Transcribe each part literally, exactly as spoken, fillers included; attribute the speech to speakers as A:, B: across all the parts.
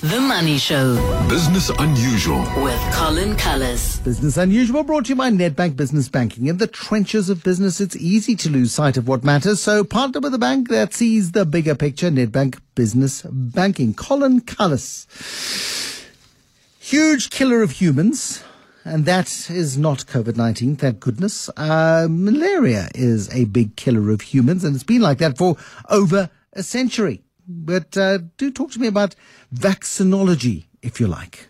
A: The Money Show.
B: Business Unusual.
A: With Colin Cullis.
C: Business Unusual brought to you by Nedbank Business Banking. In the trenches of business, it's easy to lose sight of what matters. So partner with a bank that sees the bigger picture. Nedbank Business Banking. Colin Cullis. Huge killer of humans. And that is not COVID nineteen, thank goodness. Uh, malaria is a big killer of humans, and it's been like that for over a century. But uh, do talk to me about vaccinology, if you like.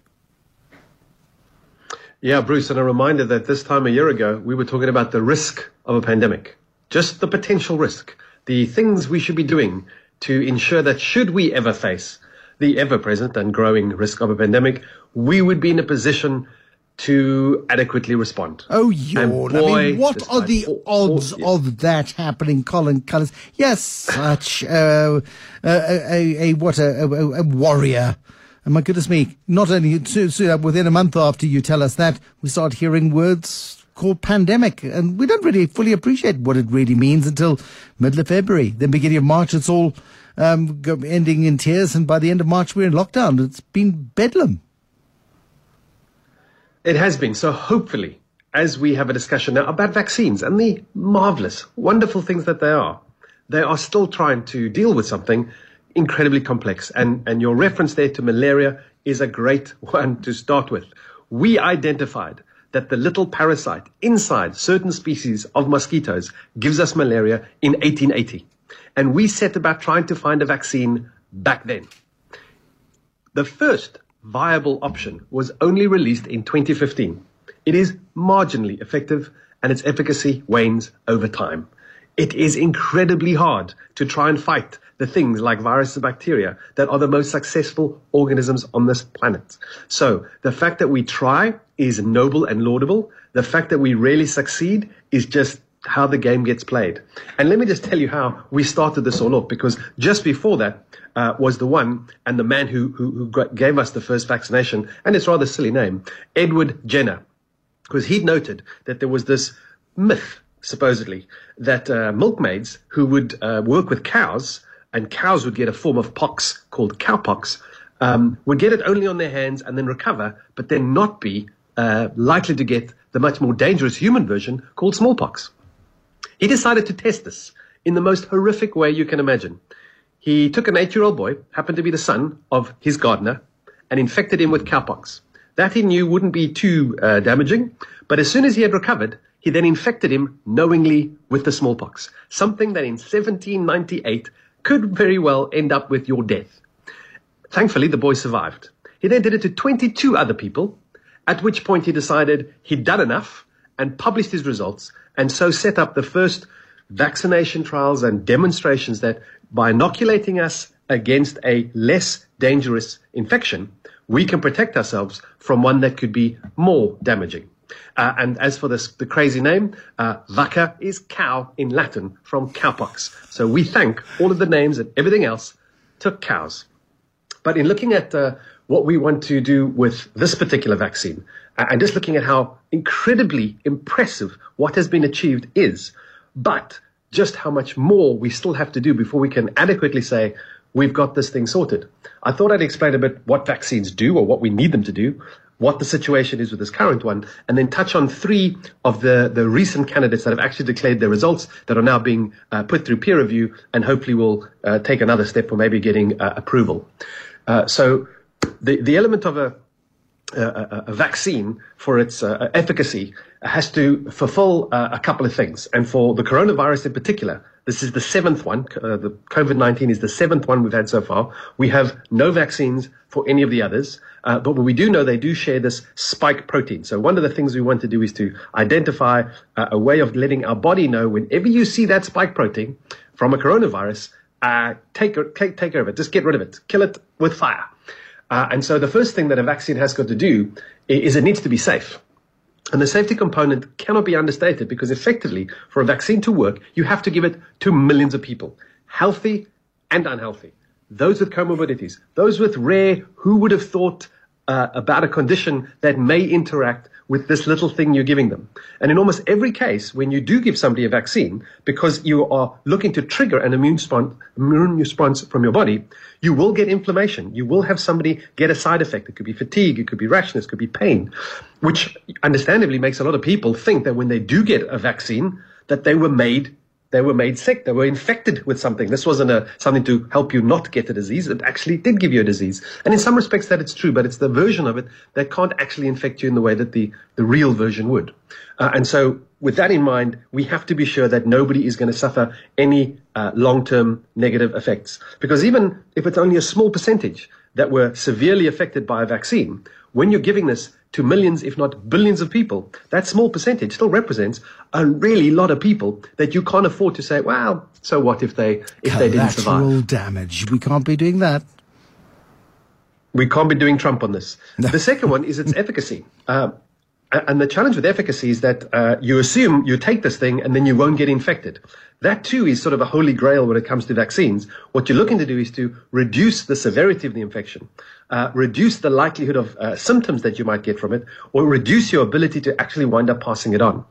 D: Yeah, Bruce, and a reminder that this time a year ago, we were talking about the risk of a pandemic, just the potential risk, the things we should be doing to ensure that should we ever face the ever-present and growing risk of a pandemic, we would be in a position to adequately respond.
C: Oh, yawn. I mean, what are the all, odds all, yeah. of that happening, Colin Cullis? Yes, such uh, a, a, a, what, a, a, a warrior. And my goodness me, not only to, to, within a month after you tell us that, we start hearing words called pandemic. And we don't really fully appreciate what it really means until middle of February. Then beginning of March, it's all um, ending in tears. And by the end of March, we're in lockdown. It's been bedlam.
D: It has been. So hopefully, as we have a discussion now about vaccines and the marvelous, wonderful things that they are, they are still trying to deal with something incredibly complex. And, and your reference there to malaria is a great one to start with. We identified that the little parasite inside certain species of mosquitoes gives us malaria in eighteen eighty. And we set about trying to find a vaccine back then. The first viable option was only released in twenty fifteen. It is marginally effective and its efficacy wanes over time. It is incredibly hard to try and fight the things like viruses and bacteria that are the most successful organisms on this planet. So the fact that we try is noble and laudable. The fact that we really succeed is just how the game gets played. And let me just tell you how we started this all off, because just before that uh, was the one and the man who, who, who gave us the first vaccination, and it's a rather silly name, Edward Jenner, because he'd noted that there was this myth, supposedly, that uh, milkmaids who would uh, work with cows, and cows would get a form of pox called cowpox, um, would get it only on their hands and then recover, but then not be uh, likely to get the much more dangerous human version called smallpox. He decided to test this in the most horrific way you can imagine. He took an eight-year-old boy, happened to be the son of his gardener, and infected him with cowpox. That he knew wouldn't be too uh, damaging, but as soon as he had recovered, he then infected him knowingly with the smallpox, something that in seventeen ninety-eight could very well end up with your death. Thankfully, the boy survived. He then did it to twenty-two other people, at which point he decided he'd done enough and published his results, and so set up the first vaccination trials and demonstrations that by inoculating us against a less dangerous infection, we can protect ourselves from one that could be more damaging. Uh, and as for this, the crazy name, uh, vacca is cow in Latin from cowpox. So we thank all of the names and everything else to cows. But in looking at uh, what we want to do with this particular vaccine, uh, and just looking at how incredibly impressive what has been achieved is, but just how much more we still have to do before we can adequately say we've got this thing sorted. I thought I'd explain a bit what vaccines do or what we need them to do, what the situation is with this current one, and then touch on three of the, the recent candidates that have actually declared their results that are now being uh, put through peer review and hopefully will uh, take another step for maybe getting uh, approval. Uh, so the, the element of a, a, a vaccine for its uh, efficacy has to fulfill uh, a couple of things. And for the coronavirus in particular, this is the seventh one. Uh, the COVID nineteen is the seventh one we've had so far. We have no vaccines for any of the others. Uh, but we do know they do share this spike protein. So one of the things we want to do is to identify uh, a way of letting our body know whenever you see that spike protein from a coronavirus, uh, take, take, take care of it. Just get rid of it. Kill it with fire. Uh, and so the first thing that a vaccine has got to do is it needs to be safe. And the safety component cannot be understated, because effectively, for a vaccine to work, you have to give it to millions of people, healthy and unhealthy, those with comorbidities, those with rare, who would have thought, uh, about a condition that may interact with this little thing you're giving them. And in almost every case, when you do give somebody a vaccine, because you are looking to trigger an immune response, immune response from your body, you will get inflammation. You will have somebody get a side effect. It could be fatigue, it could be rashness, it could be pain, which understandably makes a lot of people think that when they do get a vaccine, that they were made They were made sick. They were infected with something. This wasn't a, something to help you not get a disease. It actually did give you a disease. And in some respects that it's true, but it's the version of it that can't actually infect you in the way that the, the real version would. Uh, and so with that in mind, we have to be sure that nobody is going to suffer any uh, long-term negative effects. Because even if it's only a small percentage that were severely affected by a vaccine, when you're giving this to millions, if not billions of people, that small percentage still represents a really lot of people that you can't afford to say, well, so what if they if they didn't survive?
C: Collateral damage. We can't be doing that.
D: We can't be doing Trump on this. No. The second one is its efficacy. Uh, and the challenge with efficacy is that uh, you assume you take this thing and then you won't get infected. That too is sort of a holy grail when it comes to vaccines. What you're looking to do is to reduce the severity of the infection, uh, reduce the likelihood of uh, symptoms that you might get from it, or reduce your ability to actually wind up passing it on.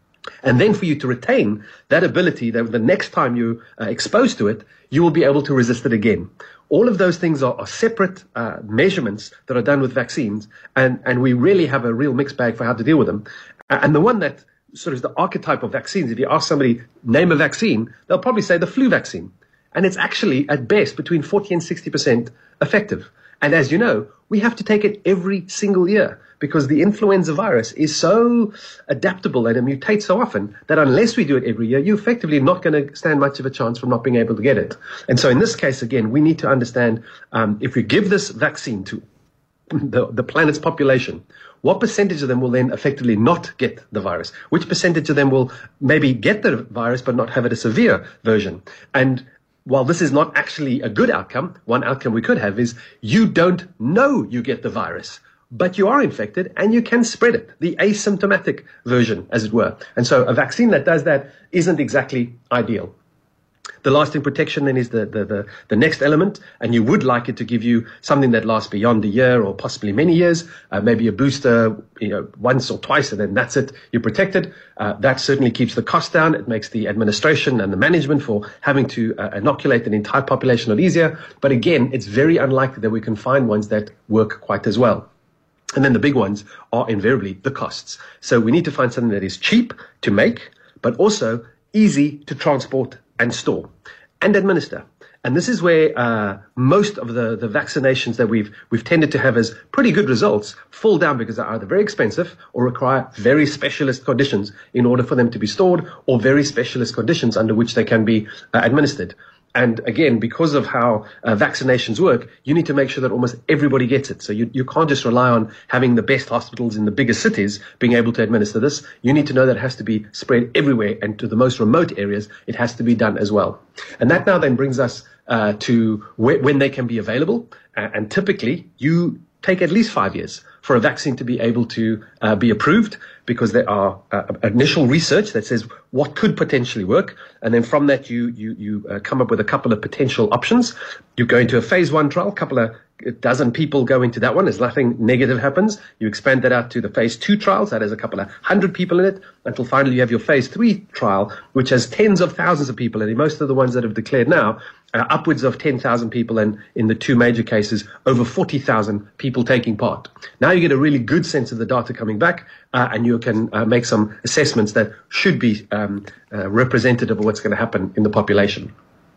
D: And then for you to retain that ability that the next time you're uh, exposed to it, you will be able to resist it again. All of those things are, are separate uh, measurements that are done with vaccines, and, and we really have a real mixed bag for how to deal with them. And the one that sort of is the archetype of vaccines, if you ask somebody, name a vaccine, they'll probably say the flu vaccine. And it's actually, at best, between forty and sixty percent effective. And as you know, we have to take it every single year because the influenza virus is so adaptable and it mutates so often that unless we do it every year, you're effectively not going to stand much of a chance from not being able to get it. And so in this case, again, we need to understand um, if we give this vaccine to the, the planet's population, what percentage of them will then effectively not get the virus? Which percentage of them will maybe get the virus but not have it a severe version? And while this is not actually a good outcome, one outcome we could have is you don't know you get the virus, but you are infected and you can spread it, the asymptomatic version, as it were. And so a vaccine that does that isn't exactly ideal. The lasting protection then is the, the, the, the next element, and you would like it to give you something that lasts beyond a year or possibly many years, uh, maybe a booster, you know, once or twice, and then that's it, you're protected. Uh, that certainly keeps the cost down. It makes the administration and the management for having to uh, inoculate an entire population a lot easier. But again, it's very unlikely that we can find ones that work quite as well. And then the big ones are invariably the costs. So we need to find something that is cheap to make, but also easy to transport and store and administer. And this is where uh, most of the, the vaccinations that we've we've tended to have as pretty good results fall down because they're either very expensive or require very specialist conditions in order for them to be stored, or very specialist conditions under which they can be uh, administered. And again, because of how uh, vaccinations work, you need to make sure that almost everybody gets it. So you, you can't just rely on having the best hospitals in the biggest cities being able to administer this. You need to know that it has to be spread everywhere, and to the most remote areas, it has to be done as well. And that now then brings us uh, to wh- when they can be available. Uh, and typically, you take at least five years for a vaccine to be able to uh, be approved, because there are uh, initial research that says what could potentially work. And then from that, you you you uh, come up with a couple of potential options. You go into a phase one trial, a couple of a dozen people go into that one as nothing negative happens. You expand that out to the phase two trials. That has a couple of hundred people in it, until finally you have your phase three trial, which has tens of thousands of people. And in most of the ones that have declared now, uh, upwards of ten thousand people, and in the two major cases, over forty thousand people taking part. Now you get a really good sense of the data coming back, uh, and you can uh, make some assessments that should be um, uh, representative of what's going to happen in the population.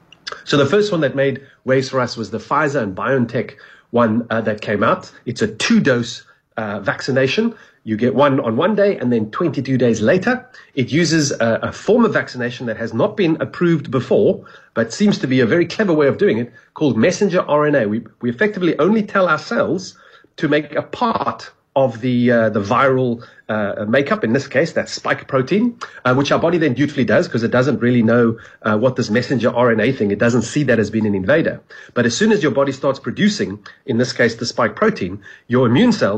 D: So the first one that made waves for us was the Pfizer and BioNTech one uh, that came out. It's a two-dose uh, vaccination. You get one on one day and then twenty-two days later. It uses a, a form of vaccination that has not been approved before, but seems to be a very clever way of doing it, called messenger R N A. We, we effectively only tell our cells to make a part of the uh, the viral uh, makeup. In this case, that's spike protein, uh, which our body then dutifully does, because it doesn't really know uh, what this messenger R N A thing, it doesn't see that as being an invader. But as soon as your body starts producing, in this case, the spike protein, your immune cells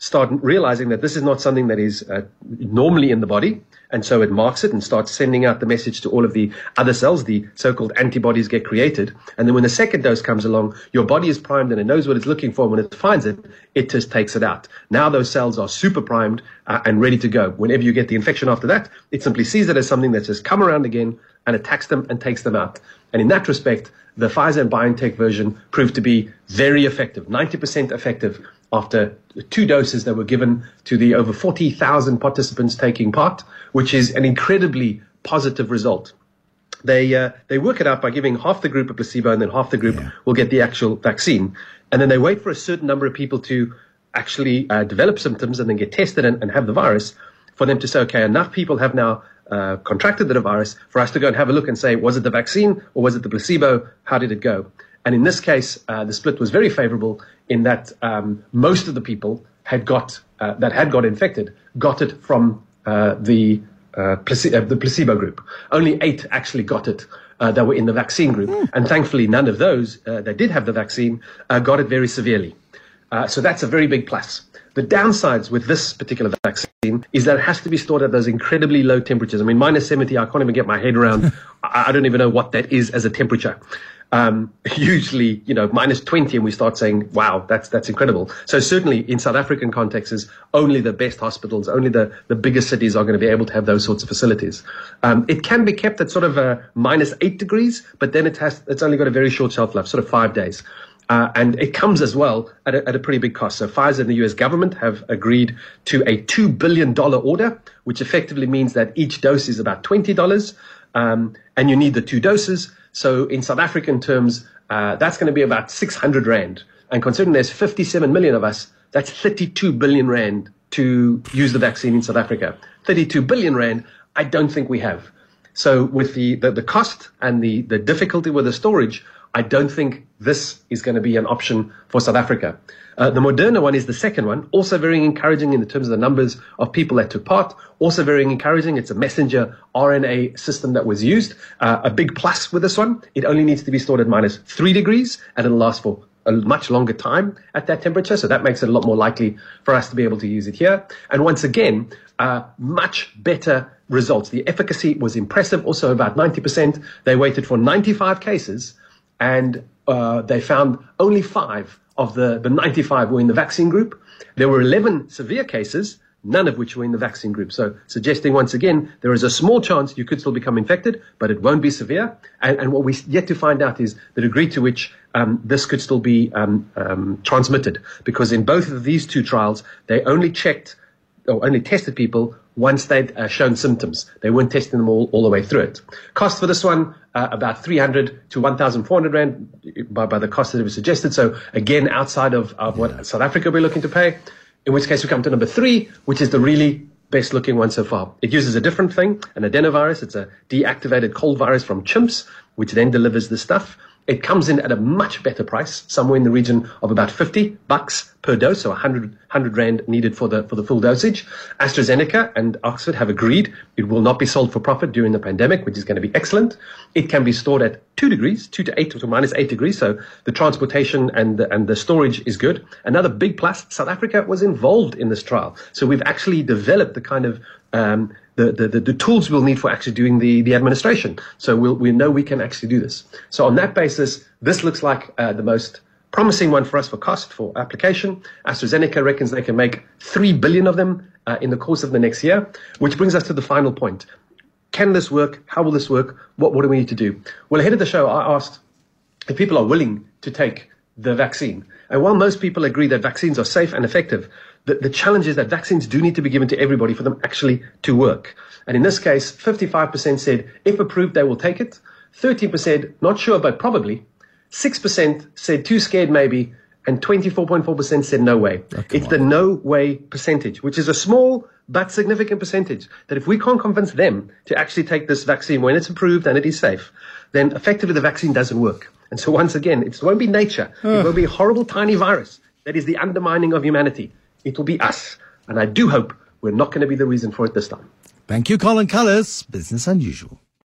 D: start realizing that this is not something that is uh, normally in the body. And so it marks it and starts sending out the message to all of the other cells. The so-called antibodies get created. And then when the second dose comes along, your body is primed and it knows what it's looking for. When it finds it, it just takes it out. Now those cells are super primed uh, and ready to go. Whenever you get the infection after that, it simply sees it as something that's just come around again and attacks them and takes them out. And in that respect, the Pfizer and BioNTech version proved to be very effective, ninety percent effective after two doses that were given to the over forty thousand participants taking part, which is an incredibly positive result. They uh, they work it out by giving half the group a placebo and then half the group yeah. will get the actual vaccine. And then they wait for a certain number of people to actually uh, develop symptoms and then get tested and, and have the virus for them to say, okay, enough people have now uh, contracted the virus for us to go and have a look and say, was it the vaccine or was it the placebo? How did it go? And in this case, uh, the split was very favorable in that um, most of the people had got uh, that had got infected got it from uh, the uh, place- uh, the placebo group. Only eight actually got it uh, that were in the vaccine group, mm. and thankfully, none of those uh, that did have the vaccine uh, got it very severely. Uh, so that's a very big plus. The downsides with this particular vaccine is that it has to be stored at those incredibly low temperatures. I mean, minus seventy, I can't even get my head around. I, I don't even know what that is as a temperature. Um, usually, you know, minus twenty, and we start saying, wow, that's that's incredible. So certainly in South African contexts, only the best hospitals, only the, the biggest cities are going to be able to have those sorts of facilities. Um, it can be kept at sort of a minus eight degrees, but then it has it's only got a very short shelf life, sort of five days. Uh, and it comes as well at a, at a pretty big cost. So Pfizer and the U S government have agreed to a two billion dollars order, which effectively means that each dose is about twenty dollars, um, and you need the two doses. So in South African terms, uh, that's going to be about six hundred rand. And considering there's fifty-seven million of us, that's thirty-two billion rand to use the vaccine in South Africa. thirty-two billion rand, I don't think we have. So with the, the, the cost and the, the difficulty with the storage, I don't think this is going to be an option for South Africa. Uh, the Moderna one is the second one, also very encouraging in terms of the numbers of people that took part, also very encouraging. It's a messenger R N A system that was used. Uh, a big plus with this one, it only needs to be stored at minus three degrees, and it'll last for a much longer time at that temperature, so that makes it a lot more likely for us to be able to use it here. And once again, uh, much better results. The efficacy was impressive, also about ninety percent. They waited for ninety-five cases, and uh, they found only five of the, the ninety-five were in the vaccine group. There were eleven severe cases, none of which were in the vaccine group. So suggesting once again, there is a small chance you could still become infected, but it won't be severe. And, and what we yet to find out is the degree to which um, this could still be um, um, transmitted. Because in both of these two trials, they only checked or only tested people once they'd uh, shown symptoms. They weren't testing them all, all the way through it. Cost for this one, uh, about three hundred to one thousand four hundred rand by, by the cost that it was suggested. So again, outside of, of what South Africa will be looking to pay, in which case we come to number three, which is the really best looking one so far. It uses a different thing, an adenovirus. It's a deactivated cold virus from chimps, which then delivers the stuff. It comes in at a much better price, somewhere in the region of about fifty bucks per dose, so one hundred, one hundred rand needed for the for the full dosage. AstraZeneca and Oxford have agreed it will not be sold for profit during the pandemic, which is going to be excellent. It can be stored at two degrees, two to eight to minus eight degrees, so the transportation and the, and the storage is good. Another big plus, South Africa was involved in this trial, so we've actually developed the kind of um, The, the, the tools we'll need for actually doing the, the administration. So we'll, we know we can actually do this. So on that basis, this looks like uh, the most promising one for us for cost, for application. AstraZeneca reckons they can make three billion of them uh, in the course of the next year, which brings us to the final point. Can this work? How will this work? What, what do we need to do? Well, ahead of the show, I asked if people are willing to take the vaccine. And while most people agree that vaccines are safe and effective, The, the challenge is that vaccines do need to be given to everybody for them actually to work. And in this case, fifty-five percent said if approved, they will take it. thirteen percent not sure, but probably. six percent said too scared maybe. And twenty-four point four percent said no way. Oh, it's on. The no way percentage, which is a small but significant percentage, that if we can't convince them to actually take this vaccine when it's approved and it is safe, then effectively the vaccine doesn't work. And so once again, it won't be nature. Oh. It won't be a horrible tiny virus that is the undermining of humanity. It will be us. And I do hope we're not going to be the reason for it this time.
C: Thank you, Colin Cullis. Business Unusual.